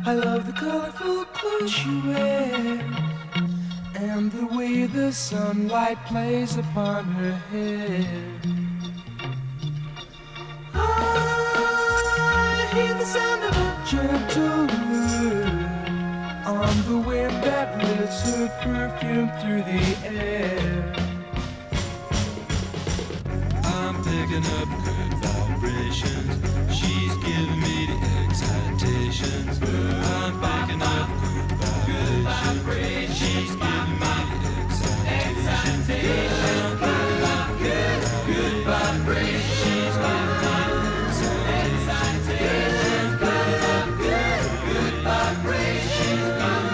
I love the colorful clothes she wears and the way the sunlight plays upon her hair. I hear the sound of a gentle word on the wind that lifts her perfume through the air. I'm picking up good vibrations. She's giving me the excitations. I'm picking up good vibrations. She's giving me the excitations. Good vibrations. She's giving me the excitations. Good vibrations.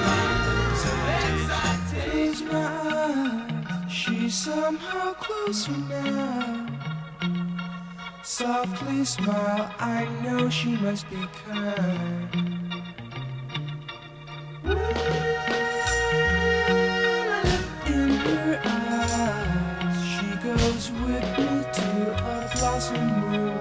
Close my eyes, she's somehow closer now. Softly smile, I know she must be kind. In her eyes, she goes with me to a blossom room.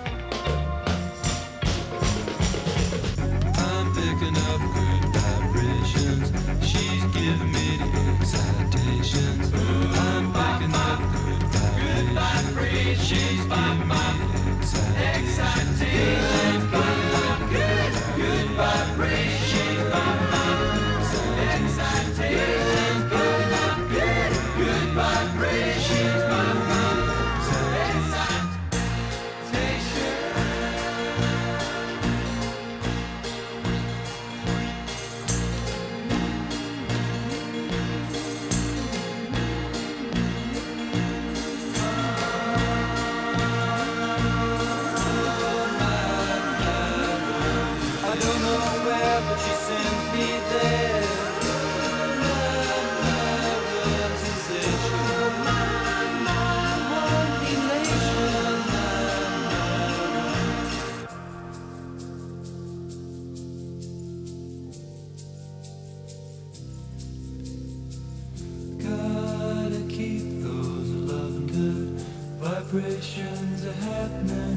I'm picking up good vibrations. She's giving me the excitations. I'm picking up good vibrations. She's giving me the excitations. Good vibrations. She's giving me the excitations. Good vibrations. She's giving me the excitations. I don't know where, but she sends me there. Gotta keep those loving good vibrations happening.